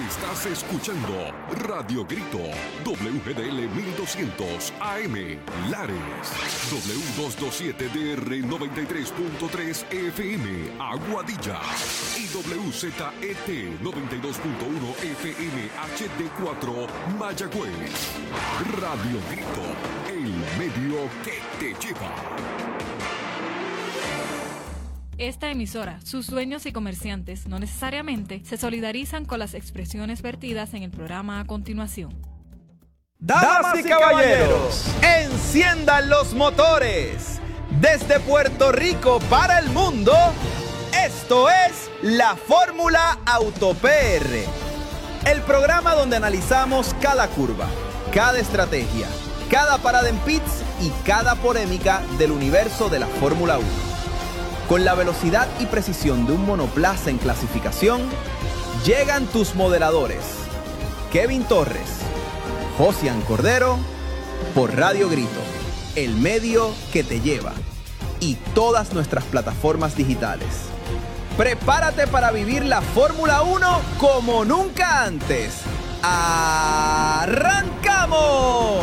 Estás escuchando Radio Grito, WGDL 1200 AM, Lares, W227DR 93.3 FM, Aguadilla, y WZET 92.1 FM HD4, Mayagüez. Radio Grito, el medio que te lleva. Esta emisora, sus dueños y comerciantes no necesariamente se solidarizan con las expresiones vertidas en el programa a continuación. Damas y caballeros, enciendan los motores. Desde Puerto Rico para el mundo, esto es la Fórmula Auto PR. El programa donde analizamos cada curva, cada estrategia, cada parada en pits y cada polémica del universo de la Fórmula 1. Con la velocidad y precisión de un monoplaza en clasificación, llegan tus moderadores, Kevin Torres, Josian Cordero, por Radio Grito, el medio que te lleva, y todas nuestras plataformas digitales. Prepárate para vivir la Fórmula 1 como nunca antes. ¡Arrancamos!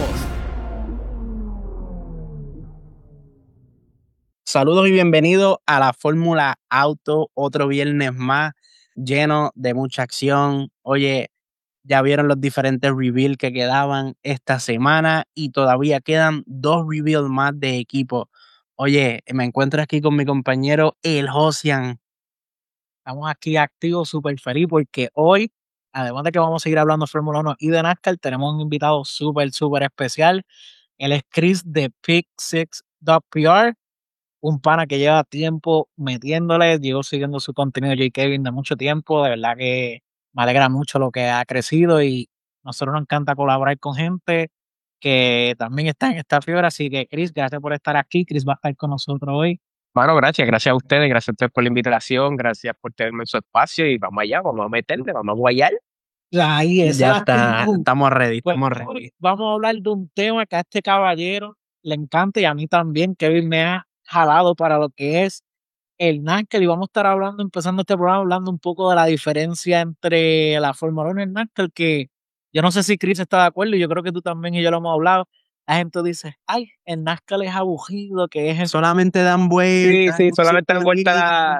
Saludos y bienvenidos a la Fórmula Auto, otro viernes más lleno de mucha acción. Oye, ya vieron los diferentes reveals que quedaban esta semana y todavía quedan 2 reveals más de equipo. Oye, me encuentro aquí con mi compañero el Josian. Estamos aquí activos, súper feliz porque hoy, además de que vamos a seguir hablando de Fórmula 1 y de NASCAR, tenemos un invitado súper especial. Él es Chris de Pick6.PR. Un pana que lleva tiempo metiéndole, llevo siguiendo su contenido, J. Kevin, de mucho tiempo. De verdad que me alegra mucho lo que ha crecido y a nosotros nos encanta colaborar con gente que también está en esta fiebre. Así que, Chris, gracias por estar aquí. Chris va a estar con nosotros hoy. Bueno, gracias a ustedes por la invitación, gracias por tenerme en su espacio y vamos allá, vamos a meterle, vamos a guayar. Ahí es. Ya está, estamos ready, estamos ready. Vamos a hablar de un tema que a este caballero le encanta y a mí también, Kevin me ha jalado para lo que es el NASCAR, y vamos a estar empezando este programa hablando un poco de la diferencia entre la Fórmula 1 y el NASCAR, que yo no sé si Chris está de acuerdo, y yo creo que tú también y yo lo hemos hablado. La gente dice, ay, el NASCAR es aburrido, que es solamente dan vueltas. Sí, solamente dan vueltas,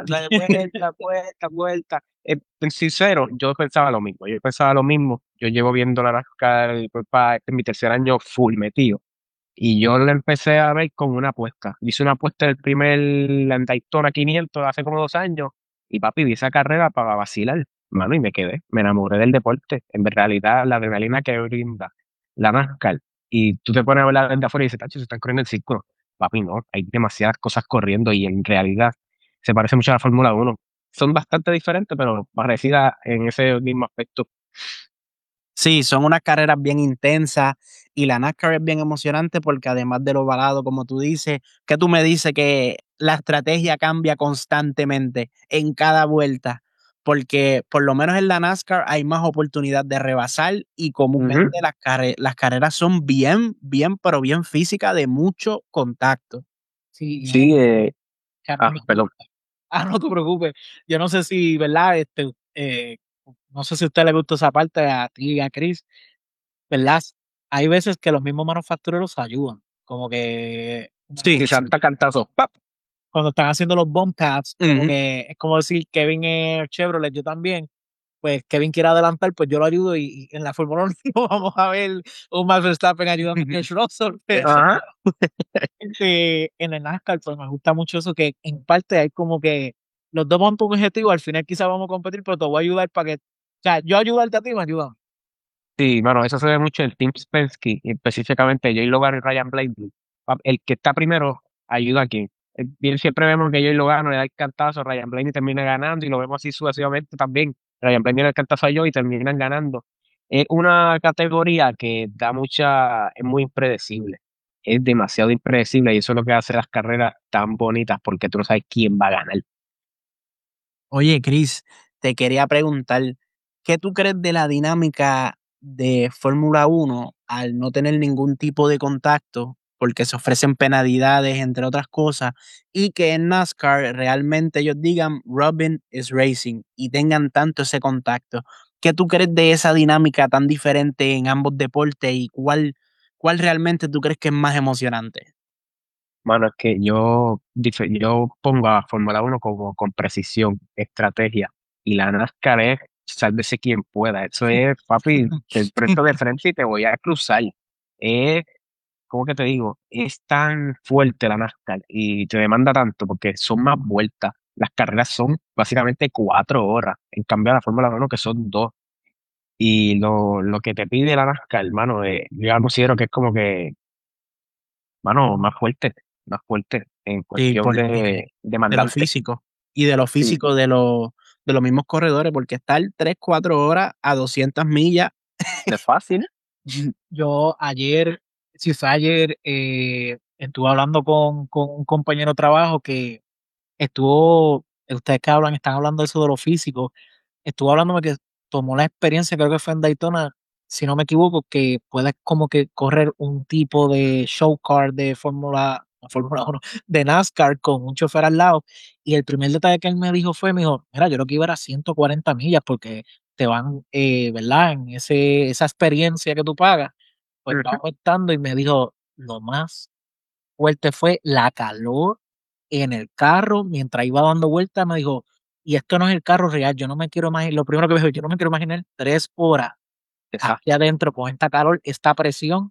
vuelta. Sincero, yo pensaba lo mismo. Yo llevo viendo la NASCAR en mi tercer año full metido. Y yo lo empecé a ver con una apuesta. Hice una apuesta del primer Daytona 500 hace como 2 años. Y papi, vi esa carrera para vacilar, mano, y me enamoré del deporte. En realidad, la adrenalina que brinda la NASCAR. Y tú te pones a ver la gente afuera y dices, tacho, se están corriendo en círculo. Papi, no, hay demasiadas cosas corriendo y en realidad se parece mucho a la Fórmula 1. Son bastante diferentes, pero parecidas en ese mismo aspecto. Sí, son unas carreras bien intensas y la NASCAR es bien emocionante porque además de lo ovalado, como tú dices, que tú me dices que la estrategia cambia constantemente en cada vuelta, porque por lo menos en la NASCAR hay más oportunidad de rebasar y comúnmente las carreras son bien físicas, de mucho contacto. Sí, perdón. No te preocupes. Yo no sé si, ¿verdad? No sé si a usted le gusta esa parte, a ti y a Chris, ¿verdad? Hay veces que los mismos manufactureros ayudan, como que... Sí, salta cantazo, ¡pap! Cuando están haciendo los bump pads, es como decir, Kevin es Chevrolet, yo también, pues Kevin quiere adelantar, pues yo lo ayudo y en la Fórmula 1 no vamos a ver un Max Verstappen ayudando a George Russell, pero en el NASCAR pues me gusta mucho eso, que en parte hay como que los dos vamos por un objetivo, al final quizás vamos a competir, pero te voy a ayudar para que, o sea, yo ayudarte a ti, me ayudan. Sí, bueno, eso se ve mucho en el Team Penske, y específicamente Joey Logano y Ryan Blaney. El que está primero ayuda a quien. Bien, siempre vemos que Joey Logano le da el cantazo, Ryan Blaney termina ganando y lo vemos así sucesivamente también. Ryan Blaney le da el cantazo a Joey y terminan ganando. Es una categoría que es muy impredecible. Es demasiado impredecible y eso es lo que hace las carreras tan bonitas porque tú no sabes quién va a ganar. Oye, Chris, te quería preguntar, ¿qué tú crees de la dinámica de Fórmula 1 al no tener ningún tipo de contacto, porque se ofrecen penalidades, entre otras cosas, y que en NASCAR realmente ellos digan Robin is racing y tengan tanto ese contacto? ¿Qué tú crees de esa dinámica tan diferente en ambos deportes y cuál realmente tú crees que es más emocionante? Mano, es que yo pongo a Fórmula 1 como con precisión, estrategia, y la NASCAR es sálvese quien pueda. Eso es, papi, te presto de frente y te voy a cruzar. Es, ¿cómo que te digo? Es tan fuerte la NASCAR y te demanda tanto porque son más vueltas. Las carreras son básicamente 4 horas, en cambio la Fórmula 1 que son 2. Y lo que te pide la NASCAR, hermano, yo considero que es como que, mano, más fuerte en Sí, cuestión porque de de lo demandante. físico y de lo Sí, físico de los mismos corredores, porque estar 3, 4 horas a 200 millas. no es fácil. Yo ayer, si fue ayer, estuve hablando con un compañero de trabajo que estuvo, ustedes que hablan, están hablando de eso de lo físico, estuvo hablándome que tomó la experiencia, creo que fue en Daytona, si no me equivoco, que puedes como que correr un tipo de show car de Fórmula 1, de NASCAR con un chofer al lado. Y el primer detalle que él me dijo fue, me dijo, mira, yo lo que iba era 140 millas porque te van, ¿verdad? En esa experiencia que tú pagas, pues va Ujú. aumentando y me dijo, lo más fuerte fue la calor en el carro mientras iba dando vueltas. Me dijo, y esto no es el carro real, yo no me quiero imaginar, lo primero que me dijo, yo no me quiero imaginar 3 horas aquí Exacto. adentro con esta calor, esta presión,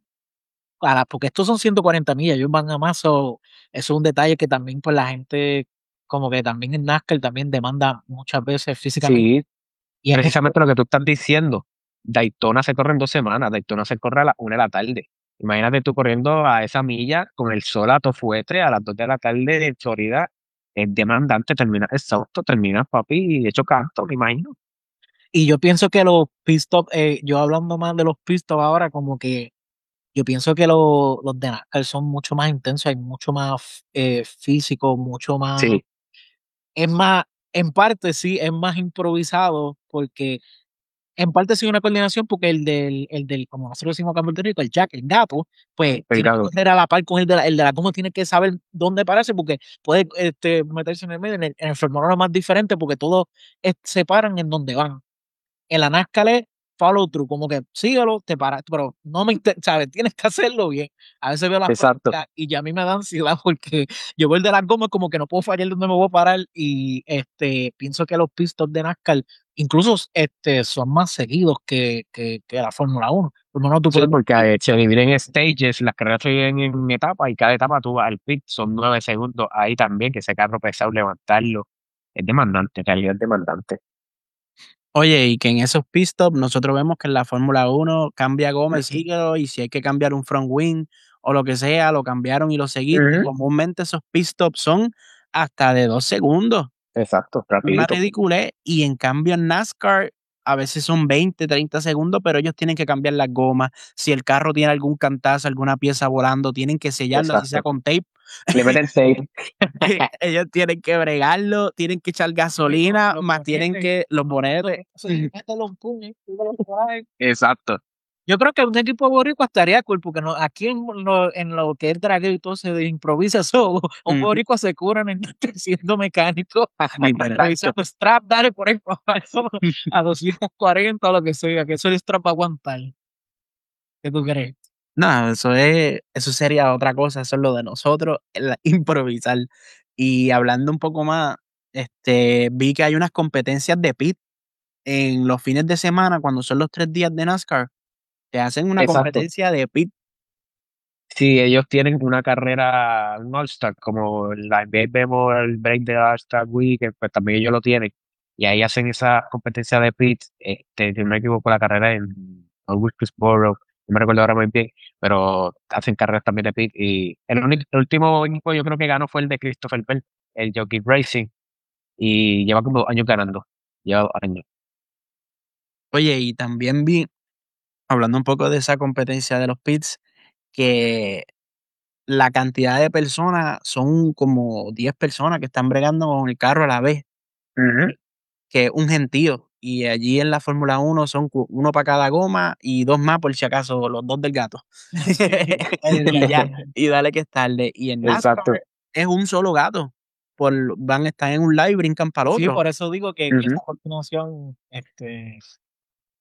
porque estos son 140 millas, ellos van a más, eso es un detalle que también pues la gente, como que también en NASCAR también demanda muchas veces físicamente, Sí, y es eso. precisamente lo que tú estás diciendo. Daytona se corre en 2 semanas, Daytona se corre a las 1 de la tarde. Imagínate tú corriendo a esa milla con el sol a tu fuetre a las 2 de la tarde en Florida. Es demandante, terminas exhausto, terminas, papi, hecho canto, me imagino. Y yo pienso que los pit stop, yo hablando más de los pit stop ahora, como que yo pienso que los de NASCAR son mucho más intensos, hay mucho más físico, mucho más, Sí, es más, en parte sí, es más improvisado, porque en parte sí una coordinación, porque como nosotros decimos acá en Puerto Rico, el Jack, el gato, pues tiene que pegado. correr a la par con el de la goma, tiene que saber dónde pararse, porque puede meterse en el medio, en el Fórmula 1 es más diferente, porque todos se paran en donde van. En la NASCAR es follow through, como que síguelo, te paras, pero no ¿sabes? Tienes que hacerlo bien. A veces veo las Exacto. prácticas y ya a mí me da ansiedad porque yo voy el de las gomas como que no puedo fallar donde me voy a parar y pienso que los pit stops de NASCAR incluso son más seguidos que la Fórmula 1. Fórmula 1 tú Sí, puedes porque se dividen en stages, las carreras se dividen en etapas y cada etapa tú vas al pit, son 9 segundos ahí también, que ese carro pesado levantarlo es demandante, en realidad es demandante. Oye, y que en esos pit stops nosotros vemos que en la Fórmula 1 cambia goma y síguelo, y si hay que cambiar un front wing o lo que sea, lo cambiaron y lo seguiste. Ujú. Comúnmente esos pit stops son hasta de 2 segundos. Exacto, Una rapidito. ridiculez, y en cambio en NASCAR a veces son 20, 30 segundos, pero ellos tienen que cambiar las gomas. Si el carro tiene algún cantazo, alguna pieza volando, tienen que sellarlo, así sea Exacto. con tape. Le meten tape. Ellos tienen que bregarlo, tienen que echar gasolina, más tienen que los bonetes. mételo en puño, síguelo por ahí. Exacto. Yo creo que un equipo boricua estaría cool, porque no, aquí en lo que es dragueo y todo se improvisa eso. Un Ujú. boricua se curan en siendo mecánico, Literal. revisando strap, dale por ahí para abajo, a 240 o lo que sea, que eso el strap va a aguantar. ¿Qué tú crees? No, eso sería otra cosa, eso es lo de nosotros, improvisar. Y hablando un poco más, vi que hay unas competencias de pit en los fines de semana, cuando son los 3 días de NASCAR, te hacen una Exacto. competencia de pit. Sí, ellos tienen una carrera, un All-Star, como la NBA vemos el break de All-Star Weekend, pues también ellos lo tienen. Y ahí hacen esa competencia de pits, si no me equivoco, la carrera en Wilkesboro, no me recuerdo ahora muy bien, pero hacen carreras también de pit. Y el último equipo yo creo que ganó fue el de Christopher Bell, el Jockey Racing, y lleva como 2 años ganando, lleva 2 años. Oye, y también vi, hablando un poco de esa competencia de los pits, que la cantidad de personas son como 10 personas que están bregando con el carro a la vez, Ujú. que es un gentío. Y allí en la Fórmula 1 son uno para cada goma y dos más por si acaso, los dos del gato. Y ya, y dale que es tarde. Y en NASCAR Exacto. es un solo gato. Están en un lado y brincan para el Sí, otro. por eso digo que esa Ujú. continuación,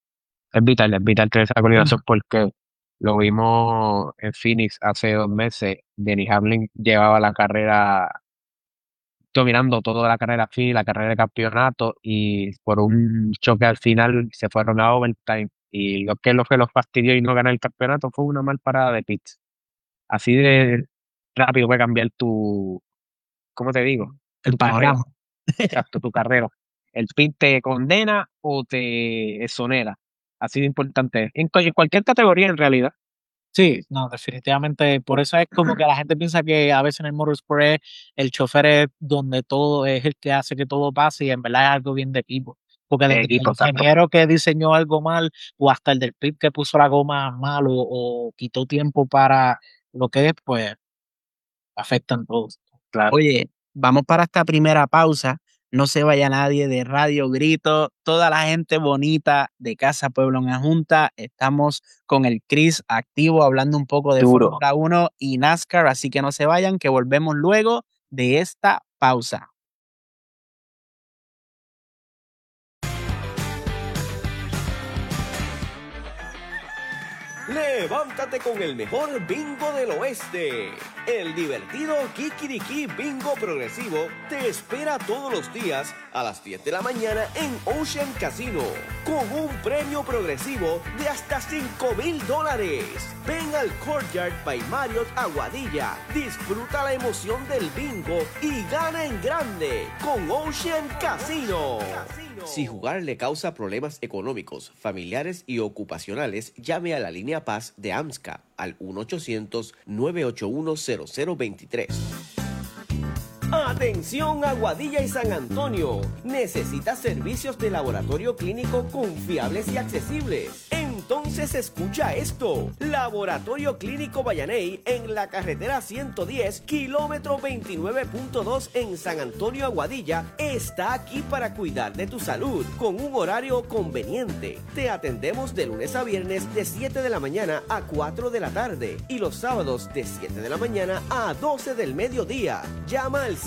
Es vital tener esa coordinación porque lo vimos en Phoenix hace 2 meses. Denny Hamlin llevaba la carrera, dominando toda la carrera fin, la carrera de campeonato, y por un choque al final se fueron a overtime. Y lo que los fastidió y no ganar el campeonato fue una mal parada de pits. Así de rápido puede cambiar ¿cómo te digo? El Tu carrera. panorama. Exacto, tu carrera. El pin te condena o te exonera. Así de importante. En cualquier categoría, en realidad. Sí, no, definitivamente. Por eso es como que la gente piensa que a veces en el motorsport el chofer es donde todo es el que hace que todo pase y en verdad es algo bien de equipo. Porque De desde el equipo, exacto. ingeniero que diseñó algo mal o hasta el del pit que puso la goma mal o quitó tiempo para lo que es, pues afectan todos. Claro. Oye, vamos para esta primera pausa. No se vaya nadie de Radio Grito. Toda la gente bonita de Casa Pueblo en la Junta. Estamos con el Chris activo hablando un poco de Duro. Fórmula 1 y NASCAR. Así que no se vayan, que volvemos luego de esta pausa. Levántate con el mejor bingo del oeste. El divertido Kikiriki Bingo Progresivo te espera todos los días a las 10 de la mañana en Ocean Casino, con un premio progresivo de hasta $5,000. Ven al Courtyard by Marriott Aguadilla, disfruta la emoción del bingo y gana en grande con Ocean Casino. Si jugar le causa problemas económicos, familiares y ocupacionales, llame a la línea Paz de AMSCA al 1-800-981-0023. Atención Aguadilla y San Antonio. ¿Necesitas servicios de laboratorio clínico confiables y accesibles? Entonces escucha esto. Laboratorio Clínico Vallaney en la carretera 110, kilómetro 29.2 en San Antonio, Aguadilla, está aquí para cuidar de tu salud con un horario conveniente. Te atendemos de lunes a viernes de 7 de la mañana a 4 de la tarde y los sábados de 7 de la mañana a 12 del mediodía. Llama al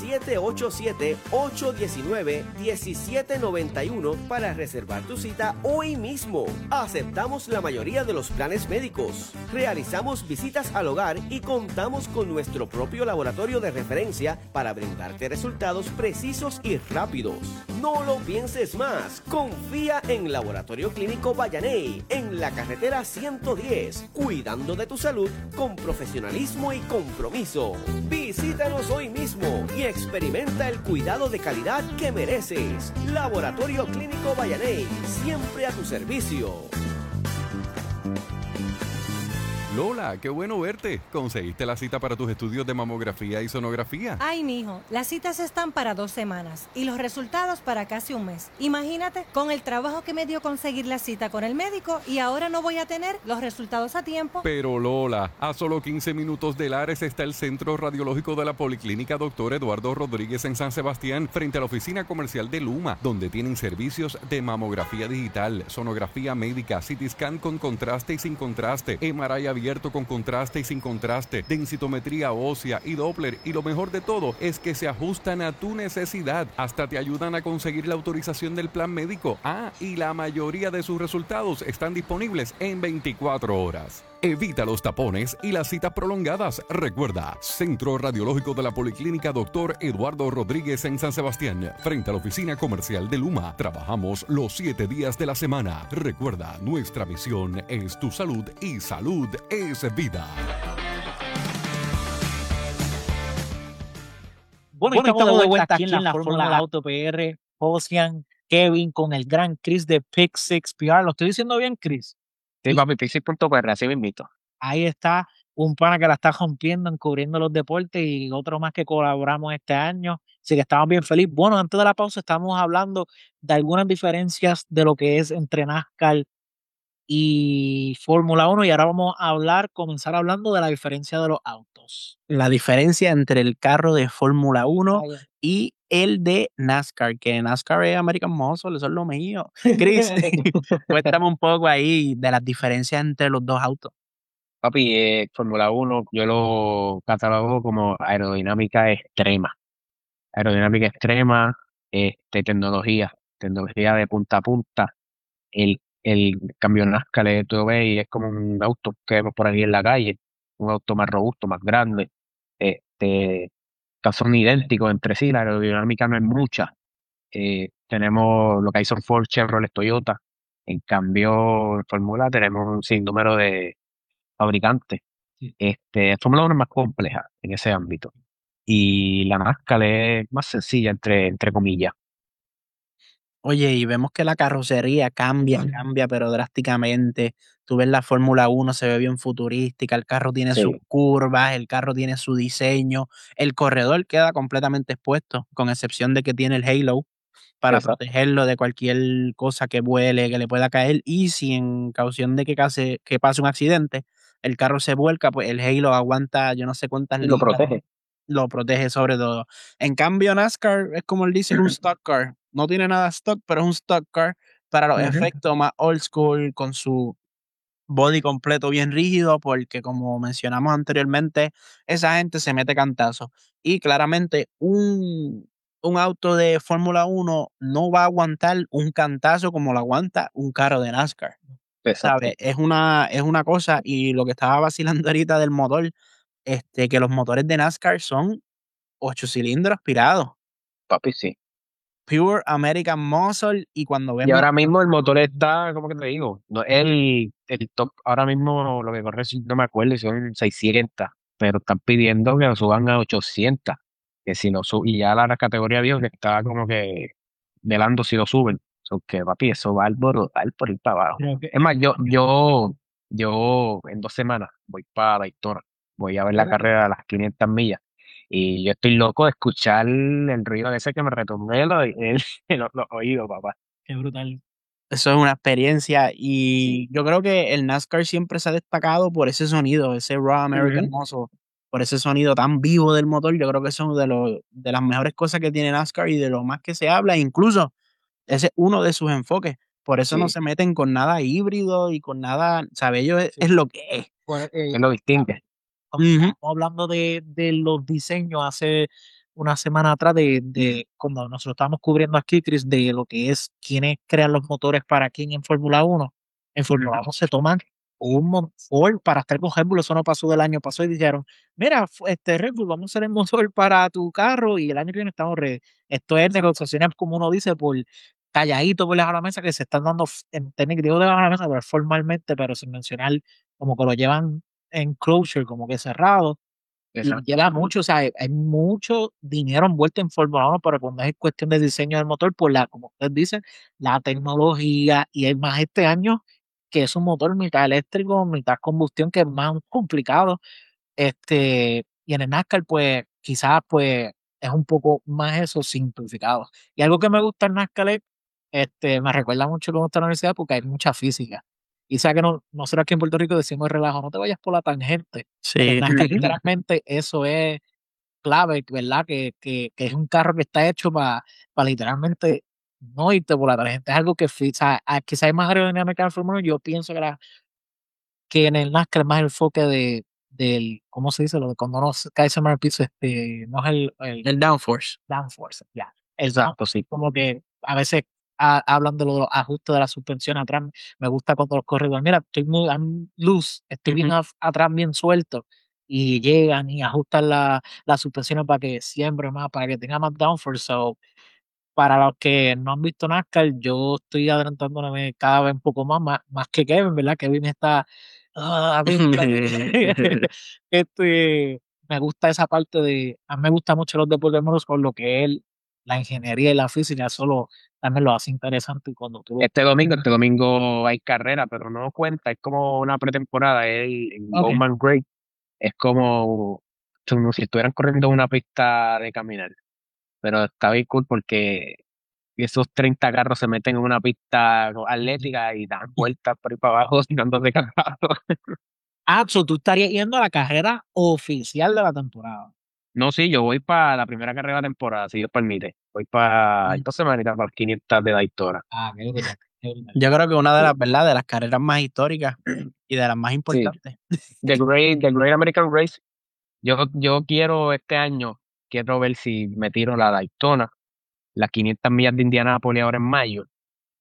787-819-1791 para reservar tu cita hoy mismo. Aceptamos la mayoría de los planes médicos. Realizamos visitas al hogar y contamos con nuestro propio laboratorio de referencia para brindarte resultados precisos y rápidos. No lo pienses más. Confía en Laboratorio Clínico Vallaney en la carretera 110, cuidando de tu salud con profesionalismo y compromiso. Visítanos hoy mismo y experimenta el cuidado de calidad que mereces. Laboratorio Clínico Vallaney, siempre a tu servicio. Lola, qué bueno verte. ¿Conseguiste la cita para tus estudios de mamografía y sonografía? Ay, mijo, las citas están para 2 semanas y los resultados para casi un mes. Imagínate, con el trabajo que me dio conseguir la cita con el médico y ahora no voy a tener los resultados a tiempo. Pero Lola, a solo 15 minutos de Lares está el Centro Radiológico de la Policlínica Dr. Eduardo Rodríguez en San Sebastián, frente a la oficina comercial de Luma, donde tienen servicios de mamografía digital, sonografía médica, CT scan con contraste y sin contraste, MRI abierto con contraste y sin contraste, densitometría ósea y Doppler, y lo mejor de todo es que se ajustan a tu necesidad, hasta te ayudan a conseguir la autorización del plan médico. Y la mayoría de sus resultados están disponibles en 24 horas. Evita los tapones y las citas prolongadas. Recuerda, Centro Radiológico de la Policlínica Dr. Eduardo Rodríguez en San Sebastián, frente a la oficina comercial de Luma. Trabajamos los 7 días de la semana. Recuerda, nuestra misión es tu salud y salud es vida. Bueno, estamos de vuelta aquí en la Fórmula Auto PR. Ocean, Kevin con el gran Chris de Pick 6 PR. ¿Lo estoy diciendo bien, Chris? Sí, papi, Pixie.pr, así me invito. Ahí está un pana que la está rompiendo en cubriendo los deportes y otro más que colaboramos este año. Así que estamos bien felices. Bueno, antes de la pausa estamos hablando de algunas diferencias de lo que es entre NASCAR y Fórmula 1 y ahora vamos a comenzar hablando de la diferencia de los autos. La diferencia entre el carro de Fórmula 1 y el de NASCAR, que NASCAR es American Muscle, eso es lo mío. Chris, cuéntame un poco ahí de las diferencias entre los dos autos. Papi, Fórmula 1 yo lo catalogo como aerodinámica extrema. Aerodinámica extrema, tecnología de punta a punta. El El cambio NASCAR tú ves y es como un auto que vemos por ahí en la calle, un auto más robusto, más grande, son idénticos entre sí, la aerodinámica no es mucha. Tenemos lo que hay son Ford, Chevrolet, Toyota. En cambio, en Fórmula tenemos un sinnúmero de fabricantes. Fórmula 1 es más compleja en ese ámbito. Y la NASCAR es más sencilla, entre comillas. Oye, y vemos que la carrocería cambia, pero drásticamente. Tú ves la Fórmula 1, se ve bien futurística, el carro tiene sus Sí, curvas, el carro tiene su diseño, el corredor queda completamente expuesto, con excepción de que tiene el halo para exacto. protegerlo de cualquier cosa que vuele, que le pueda caer, y si en caución de que pase un accidente, el carro se vuelca, pues el halo aguanta yo no sé cuántas Y lo libras, protege. lo protege sobre todo. En cambio, NASCAR es como él dice, es un stock car. No tiene nada stock, pero es un stock car para los Ujú. efectos más old school, con su body completo bien rígido, porque como mencionamos anteriormente, esa gente se mete cantazo. Y claramente un auto de Fórmula 1 no va a aguantar un cantazo como lo aguanta un carro de NASCAR. Exacto. ¿Sabes? Es una cosa, y lo que estaba vacilando ahorita del motor, que los motores de NASCAR son 8 cilindros aspirados, Papi, sí. pure American Muscle, y cuando Y vemos, ahora mismo el motor está, ¿cómo que te digo? No, el top, ahora mismo lo que corre, si no me acuerdo, son 600, pero están pidiendo que lo suban a 800, que si lo suben, y ya la categoría viejo que está como que velando si lo suben. So que papi, eso va al por ir para abajo. Creo que Es más, yo en 2 semanas voy para Daytona, voy a ver la carrera de las 500 millas. Y yo estoy loco de escuchar el ruido ese que me retomé los oídos, papá. qué brutal. eso es una experiencia, y yo creo que el NASCAR siempre se ha destacado por ese sonido, ese raw American Ujú. Muscle, por ese sonido tan vivo del motor. Yo creo que eso es de las mejores cosas que tiene NASCAR y de lo más que se habla, incluso ese es uno de sus enfoques. Por eso no Sí, se meten con nada híbrido y con nada, ¿sabe? Ellos es Sí. lo que es. Pues, que lo distingue. Ujú. estamos hablando de los diseños hace una semana atrás de cuando nosotros estábamos cubriendo aquí, Chris, de lo que es quiénes crean los motores para quién en Fórmula 1. En Fórmula 1 se toman Ford para estar con Red Bull, eso no pasó del año pasado y dijeron, mira, Red Bull, vamos a hacer el motor para tu carro y el año que viene estamos ready. Esto es negociaciones, como uno dice, por calladito por debajo de la mesa, que se están dando en técnica, digo debajo de la mesa, pero formalmente, pero sin mencionar, como que lo llevan en closure, como que cerrado, y Exacto. lleva mucho, o sea, hay mucho dinero envuelto en Fórmula 1, pero cuando es cuestión de diseño del motor, por como ustedes dicen, la tecnología, y es más este año que es un motor mitad eléctrico, mitad combustión, que es más complicado, y en el NASCAR, pues, quizás, pues, es un poco más eso simplificado. Y algo que me gusta en NASCAR es, me recuerda mucho cómo está la universidad porque hay mucha física. Y sabes que nosotros aquí en Puerto Rico decimos relajo, no te vayas por la tangente. Pero en Sí. NASCAR Ujú. literalmente eso es clave, ¿verdad? Que es un carro que está hecho para literalmente no irte por la tangente. Es algo que, o sea, quizás hay más aerodinámica en el Fórmula 1, yo pienso que en el NASCAR es más el enfoque del, ¿cómo se dice? Lo de cuando uno cae sobre el piso, no es el El downforce. downforce, ya. El Exacto, downforce, sí. como que a veces hablan de los ajustes de la suspensión atrás. Me gusta cuando los corredores, mira, estoy muy I'm loose, estoy bien atrás, bien suelto. Y llegan y ajustan la suspensión para que siempre más, para que tenga más downforce. So, para los que no han visto NASCAR, yo estoy adelantándome cada vez un poco más que Kevin, ¿verdad? Kevin está bien me gusta esa parte a mí me gusta mucho los deportes motos por lo que él, la ingeniería y la física, solo también lo hace interesante y cuando tú Este domingo hay carrera, pero no cuenta, es como una pretemporada, en Ok. Bowman Gray, es como si estuvieran corriendo una pista de caminar, pero está bien cool porque esos 30 carros se meten en una pista atlética y dan vueltas por ahí para abajo, tirándose carros. So tú estarías yendo a la carrera oficial de la temporada. No, sí, yo voy para la primera carrera de la temporada, si Dios permite. Voy para 2 semanitas para las 500 de Daytona. Qué brutal, qué brutal. Yo creo que una de Sí. las, ¿verdad? De las carreras más históricas y de las más Sí, importantes. The Great American Race. Yo quiero este año, quiero ver si me tiro la Daytona, las 500 millas de Indianápolis ahora en mayo,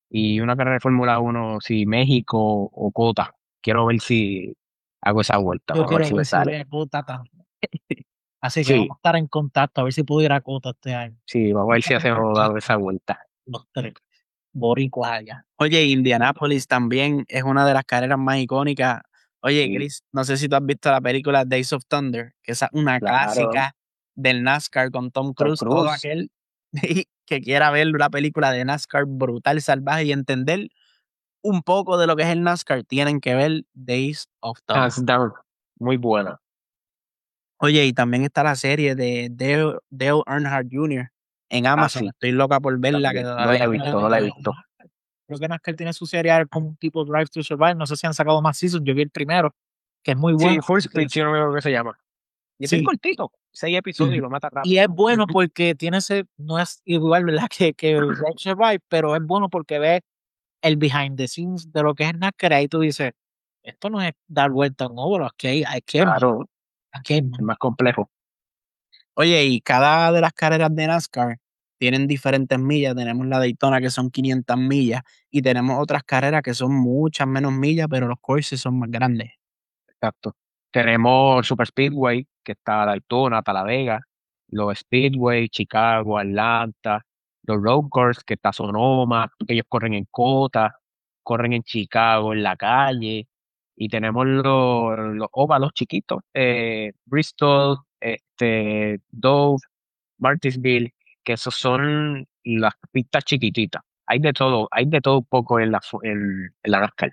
Y una carrera de Fórmula 1, si México o Cota. Quiero ver si hago esa vuelta. Yo Vamos a ver quiero si me ver si sale. voy a Cota también. Así que Sí, vamos a estar en contacto, a ver si puedo ir a Cota este año. sí, vamos a ver si hacemos dado esa vuelta. Los tres boricuas allá. Oye, Indianapolis también es una de las carreras más icónicas. Oye, Sí, Chris, no sé si tú has visto la película Days of Thunder, que esa es una claro. clásica del NASCAR con Tom Tom Cruise. Todo Cruise. aquel que quiera ver una película de NASCAR brutal, salvaje y entender un poco de lo que es el NASCAR, tienen que ver Days of Thunder. Hands down. Muy buena. Oye, y también está la serie de Dale Earnhardt Jr. en Ah, Amazon. sí, Estoy loca por verla, que también. No la todavía he no visto, no la he visto. Creo que NASCAR tiene su serie como un tipo Drive to Survive. No sé si han sacado más seasons. Yo vi el primero, que es muy Sí, bueno. Full Speed, si no me acuerdo qué se llama. Y es bien Sí. cortito. 6 episodios y lo mata rápido. Y es bueno porque tiene ese, no es igual, ¿verdad? Que el Drive to Survive, pero es bueno porque ves el behind the scenes de lo que es NASCAR. Ahí tú dices, esto no es dar vuelta en un óvalo, aquí hay más. Claro, Aquí hay más. es más complejo. Oye, y cada de las carreras de NASCAR tienen diferentes millas. Tenemos la Daytona que son 500 millas y tenemos otras carreras que son muchas menos millas, pero los courses son más grandes. Exacto. Tenemos Super Speedway, que está Daytona, Talladega, los Speedway, Chicago, Atlanta, los Road Course, que está Sonoma, que ellos corren en Cota, corren en Chicago, en la calle, y tenemos los óvalos chiquitos, Bristol, Dove, Martinsville, que esos son las pistas chiquititas. Hay de todo un poco en la NASCAR.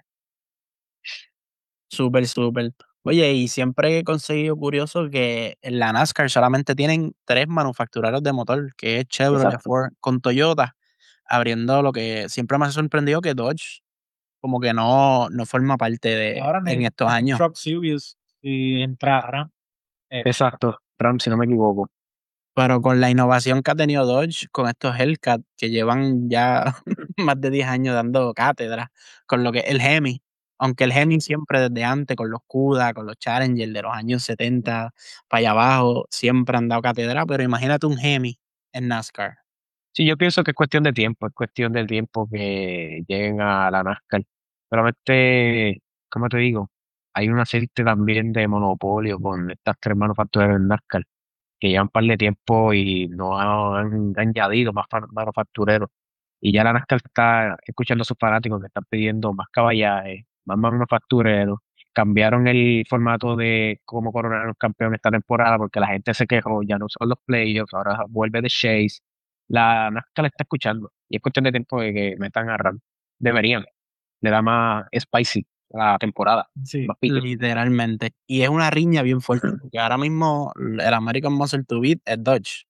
Súper, súper. Oye, y siempre he conseguido curioso que en la NASCAR solamente tienen 3 manufactureros de motor, que es Chevrolet, Exacto. Ford, con Toyota, abriendo lo que siempre me ha sorprendido que Dodge como que no forma parte Ahora en estos años. Truck Series, si entrara, Exacto, Ram, si no me equivoco. Pero con la innovación que ha tenido Dodge, con estos Hellcat que llevan ya más de 10 años dando cátedra, con lo que es el Hemi, aunque el Hemi siempre desde antes, con los CUDA, con los Challenger de los años 70 para allá abajo, siempre han dado cátedra, pero imagínate un Hemi en NASCAR. Sí, yo pienso que es cuestión del tiempo que lleguen a la NASCAR. Solamente, como te digo, hay una serie también de monopolio con estas 3 manufactureras en NASCAR que llevan un par de tiempo y no han añadido más manufactureros. Y ya la NASCAR está escuchando a sus fanáticos que están pidiendo más caballajes, más manufactureros. Cambiaron el formato de cómo coronar los campeones esta temporada porque la gente se quejó, ya no son los playoffs, ahora vuelve de Chase. La NASCAR la está escuchando y es cuestión de tiempo de que metan a Ram. Deberían, le da más spicy a la temporada, sí. más pique. Literalmente. Y es una riña bien fuerte, porque ahora mismo el American Muscle to Beat es Dodge.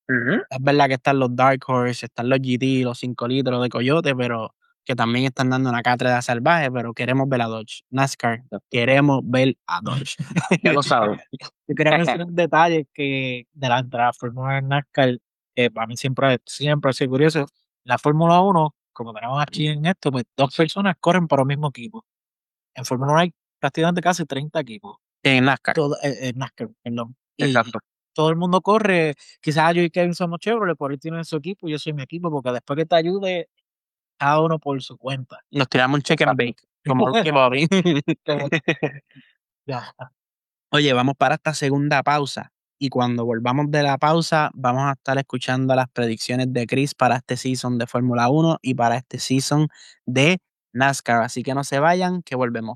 Es verdad que están los Dark Horse, están los GT, los 5 litros de Coyote, pero que también están dando una cátedra salvaje, pero queremos ver a Dodge. NASCAR, queremos ver a Dodge. Ya lo saben. Yo quería mencionar un detalle que de la Fórmula de NASCAR, que para mí siempre ha sido curioso. La Fórmula 1, como tenemos aquí en esto, pues 2 personas corren para el mismo equipo. En Fórmula 1 hay prácticamente casi 30 equipos. En NASCAR. En NASCAR, perdón. Y Exacto. todo el mundo corre. Quizás yo y Kevin somos Chevrolet, por ahí tienen su equipo, yo soy mi equipo, porque después que te ayude, cada uno por su cuenta. Nos tiramos un check and bake, como Ricky Bobby. Ya. Oye, vamos para esta segunda pausa. Y cuando volvamos de la pausa, vamos a estar escuchando las predicciones de Chris para este season de Fórmula 1 y para este season de NASCAR. Así que no se vayan, que volvemos.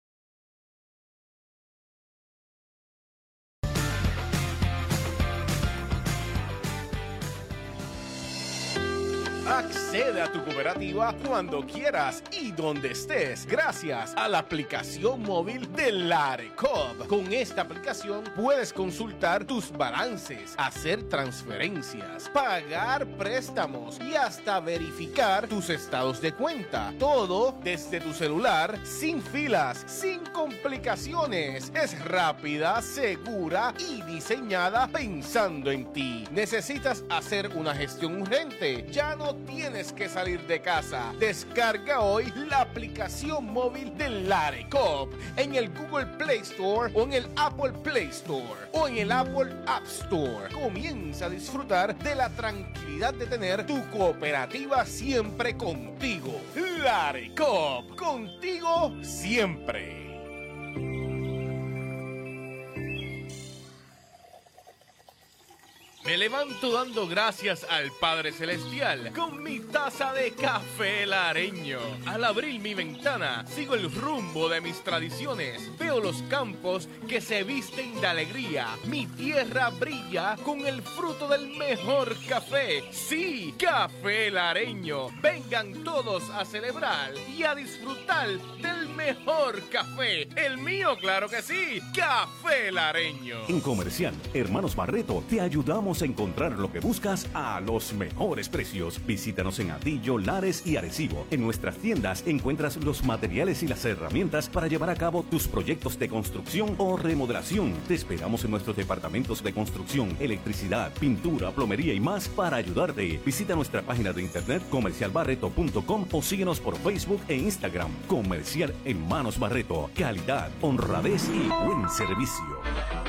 Accede a tu cooperativa cuando quieras y donde estés gracias a la aplicación móvil de la ARECOP. Con esta aplicación puedes consultar tus balances, hacer transferencias, pagar préstamos y hasta verificar tus estados de cuenta. Todo desde tu celular, sin filas, sin complicaciones. Es rápida, segura y diseñada pensando en ti. ¿Necesitas hacer una gestión urgente? Ya no tienes tienes que salir de casa. Descarga hoy la aplicación móvil de Larecop en el Google Play Store o en el Apple Play Store o en el Apple App Store. Comienza a disfrutar de la tranquilidad de tener tu cooperativa siempre contigo. Larecop, contigo siempre. Me levanto dando gracias al Padre Celestial con mi taza de café lareño. Al abrir mi ventana, sigo el rumbo de mis tradiciones. Veo los campos que se visten de alegría. Mi tierra brilla con el fruto del mejor café. Sí, café lareño. Vengan todos a celebrar y a disfrutar del mejor café. El mío, claro que sí, café lareño. En Comercial Hermanos Barreto te ayudamos a encontrar lo que buscas a los mejores precios. Visítanos en Atillo, Lares y Arecibo. En nuestras tiendas encuentras los materiales y las herramientas para llevar a cabo tus proyectos de construcción o remodelación. Te esperamos en nuestros departamentos de construcción, electricidad, pintura, plomería y más para ayudarte. Visita nuestra página de internet comercialbarreto.com o síguenos por Facebook e Instagram. Comercial Hermanos Barreto. Calidad, honradez y buen servicio.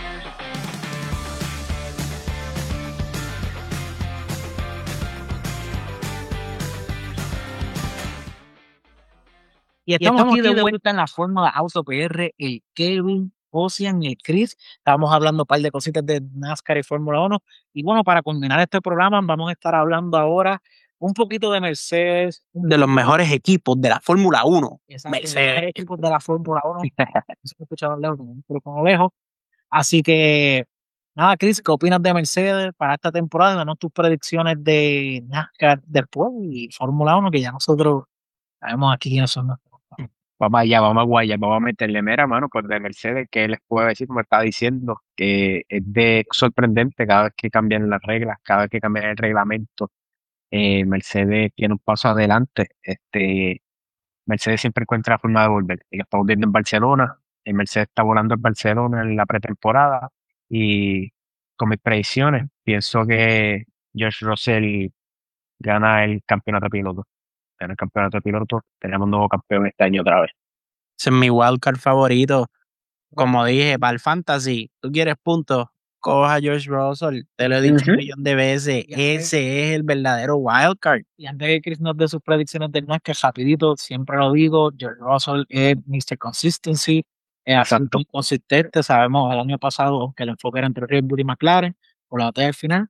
Y estamos aquí de vuelta en la Fórmula Auto PR, el Kevin, Ocean y el Chris. Estábamos hablando un par de cositas de NASCAR y Fórmula 1. Y bueno, para culminar este programa, vamos a estar hablando ahora un poquito de Mercedes. De los mejores equipos de la Fórmula 1. Exacto, Mercedes. los mejores equipos de la Fórmula 1. Se me escuchaba lejos, pero como lejos. Así que, nada, Chris, ¿qué opinas de Mercedes para esta temporada? Danos tus predicciones de NASCAR después y Fórmula 1, que ya nosotros sabemos aquí quiénes son nuestros. Vamos allá, vamos a guayar, vamos a meterle mera mano por de Mercedes, que les puedo decir, como estaba diciendo, que es de sorprendente cada vez que cambian las reglas, cada vez que cambian el reglamento. Mercedes tiene un paso adelante. Mercedes siempre encuentra la forma de volver. Y lo estamos viendo en Barcelona. El Mercedes está volando en Barcelona en la pretemporada. Y con mis predicciones, pienso que George Russell gana el campeonato de pilotos. En el campeonato de pilotos tenemos un nuevo campeón este año otra vez. Ese es mi wildcard favorito. Como dije, para el fantasy, tú quieres puntos, coja a George Russell. Te lo he dicho un millón de veces. Ese es el verdadero wildcard. Y antes de que Chris nos dé sus predicciones del NASCAR, rapidito, siempre lo digo, George Russell es Mr. Consistency, es bastante consistente. Sabemos el año pasado, aunque el enfoque era entre Red Bull y McLaren, por la batalla del final,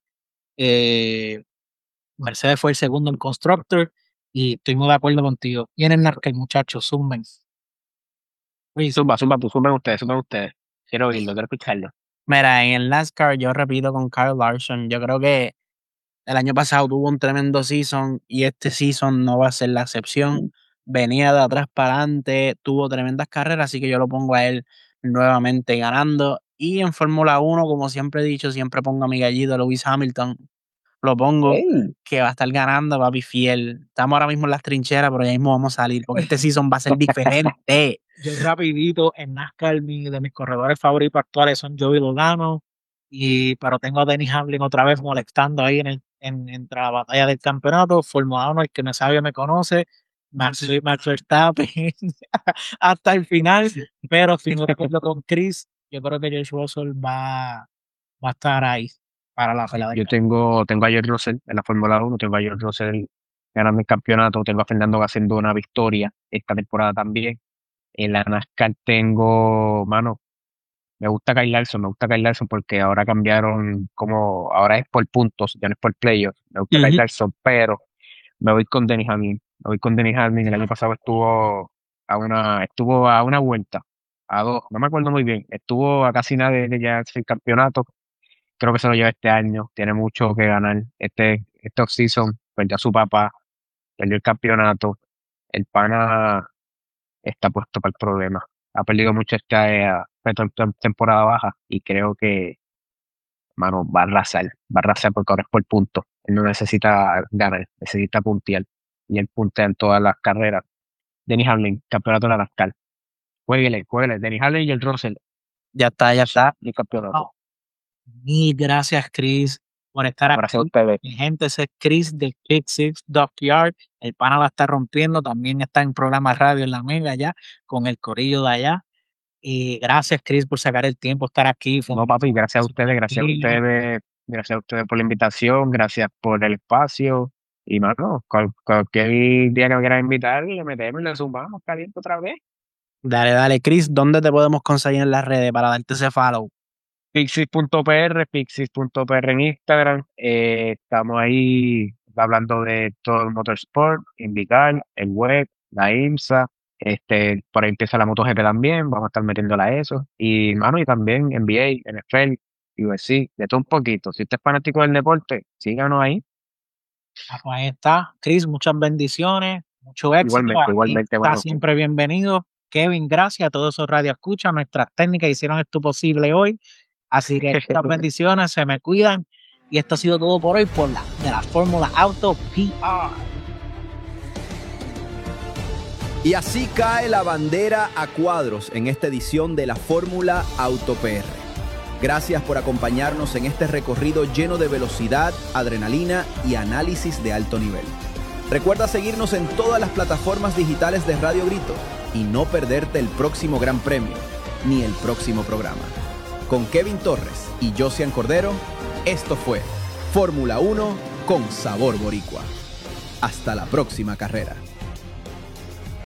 Mercedes fue el segundo en Constructor. Y estoy muy de acuerdo contigo. Y en el NASCAR, muchachos, zumben. Suben ustedes. Quiero oírlo, quiero escucharlo. Mira, en el NASCAR yo repito con Kyle Larson. Yo creo que el año pasado tuvo un tremendo season y este season no va a ser la excepción. Venía de atrás para adelante, tuvo tremendas carreras, así que yo lo pongo a él nuevamente ganando. Y en Fórmula 1, como siempre he dicho, siempre pongo a mi gallito Lewis Hamilton. Lo pongo que va a estar ganando, papi, fiel. Estamos ahora mismo en las trincheras, pero ya mismo vamos a salir, porque este season va a ser diferente. Yo rapidito, en NASCAR, de mis corredores favoritos actuales son Joey Logano, pero tengo a Denny Hamlin otra vez molestando ahí entre la batalla del campeonato. Fórmula 1, el que me sabe me conoce, Max Verstappen hasta el final, pero si no recuerdo con Chris, yo creo que George Russell va a estar ahí para la pelea. Yo tengo a George Russell en la Fórmula 1, tengo a George Russell ganando el campeonato, tengo a Fernando haciendo una victoria esta temporada también. En la NASCAR me gusta Kyle Larson porque ahora cambiaron, como ahora es por puntos, ya no es por playoffs. Me gusta Kyle Larson, pero me voy con Denny Hamlin. El año pasado estuvo a una vuelta, a dos, no me acuerdo muy bien. Estuvo a casi nada de ya el campeonato. Creo que se lo lleva este año, tiene mucho que ganar. Este off-season, perdió a su papá, perdió el campeonato. El pana está puesto para el problema. Ha perdido mucho esta temporada baja y creo que, va a arrasar porque ahora es por puntos. Él no necesita ganar, necesita puntear. Y él puntea en todas las carreras. Denny Hamlin, campeonato de la NASCAR. Jueguele. Denny Hamlin y el Russell. Ya está. Y campeonato. Mil gracias, Chris. por estar aquí. Gracias a ustedes. Mi gente, ese es Chris de Kick Six Dockyard. El pana la está rompiendo. También está en programa radio en la Mega allá, con el corillo de allá. Y gracias, Chris, por sacar el tiempo, estar aquí. No, papi, gracias a ustedes por la invitación, gracias por el espacio. Y, mano, cualquier día que me quieran invitar, le metemos y le sumamos caliente otra vez. Dale, Chris, ¿dóde te podemos conseguir en las redes para darte ese follow? Pixis.pr en Instagram. Estamos ahí hablando de todo el motorsport, IndyCar, el web, la IMSA. Por ahí empieza la MotoGP también, vamos a estar metiéndola a eso. Y, mano, y también NBA, NFL, UFC, de todo un poquito. Si usted es fanático del deporte, síganos ahí. Pues ahí está. Chris, muchas bendiciones, mucho éxito. Igualmente, está siempre bienvenido. Kevin, gracias a todos esos radioescuchas. Nuestras técnicas hicieron esto posible hoy. Así que estas bendiciones, se me cuidan. Y esto ha sido todo por hoy de la Fórmula Auto PR. Y así cae la bandera a cuadros en esta edición de la Fórmula Auto PR. Gracias por acompañarnos en este recorrido lleno de velocidad, adrenalina y análisis de alto nivel. Recuerda seguirnos en todas las plataformas digitales de Radio Grito y no perderte el próximo Gran Premio ni el próximo programa. Con Kevin Torres y Josian Cordero, esto fue Fórmula 1 con sabor boricua. Hasta la próxima carrera.